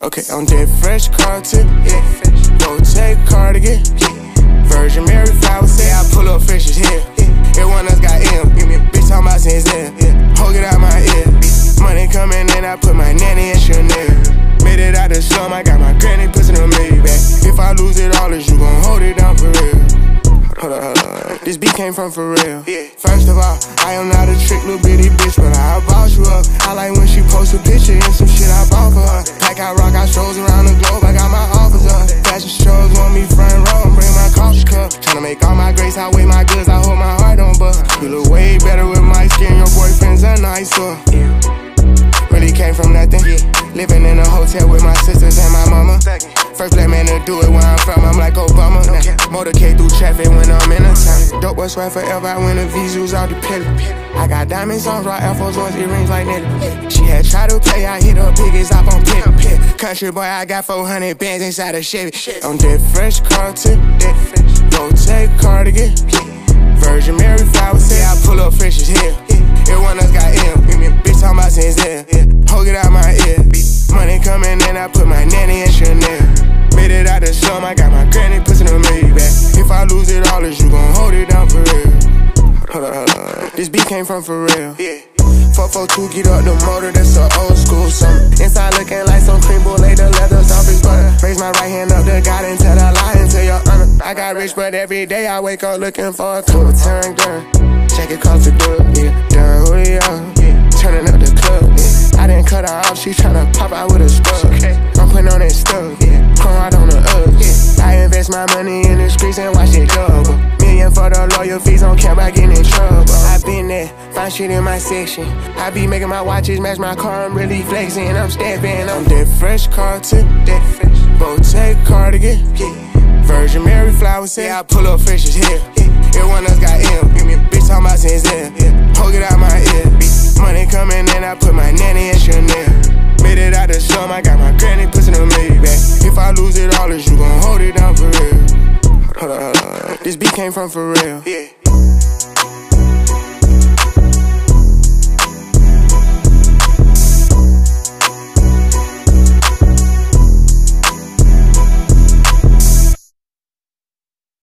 Okay, on that fresh Carlton, yeah. Go take cardigan, Virgin Mary flowers, say I pull up fishes here. Everyone else got M, bitch talking about since then. Hold it out my ear, money coming in, I put my nanny in Chanel. Made it out the slum, I got my granny pussy in the Maybach. If I lose it all, is you gon' hold it down for real? Hold up. This beat came from for real. First of all, I am not a trick little bitty bitch, but I'll boss you up. I like when she posts a picture and some shit I bought for her. Pack out rock, I strolls around the globe, I got my offers up. Fashion shows want me front row and bring my coffee cup. Tryna make all my grace, I weigh my goods, I hold my heart on buck. You look way better with my skin, your boyfriend's a nicer. Really came from nothing, living in a hotel with my sisters and my mama. First black man to do it where I'm from, I'm like Obama. Motorcade through traffic when I'm in a town. Dope boy swear forever, I win the V's out the pillar. I got diamonds on, rock Air Force Ones, earrings like Nelly. She had tried to play, I hit her biggest up on pit. Country boy, I got 400 bands inside a Chevy. On that fresh Carlton, go take cardigan, Virgin Mary flowers, say I pull up fishes here. Everyone else got M, bitch talking about since then. Hold it out my ear, money coming in, I put my nanny in Chanel. Made it out the slum, I got my granny pussy in the Maybach. If I lose it all, is you gon' hold it down for real? Hold up. This beat came from for real. 442, get up the motor, that's a old school summer. Inside looking like some cream boule, the leather's off his butter. Raise my right hand up to God and tell a lie into your honor. I got rich, but every day I wake up looking for a cool turn done. Check it cost the dub, done who they are, turning up the club, I didn't cut her off, she tryna pop out with a scrub. I'm putting on that stuff, chrome out on the I invest my money in the streets and watch it double. Million for the lawyer fees, don't care about getting in trouble. I been there, find shit in my section. I be making my watches match my car, I'm really flexing. I'm stepping on that fresh Carlton, go take cardigan, Virgin Mary flowers, say I pull up fishes here. Everyone else got M, bitch talking about since then. Hold it out my ear, money coming in, I put my nanny in Chanel. Made it out the slum, I got my granny pussy in the Maybach. If I lose it all, is you gon' hold it down for real? Hold up. This beat came from for real.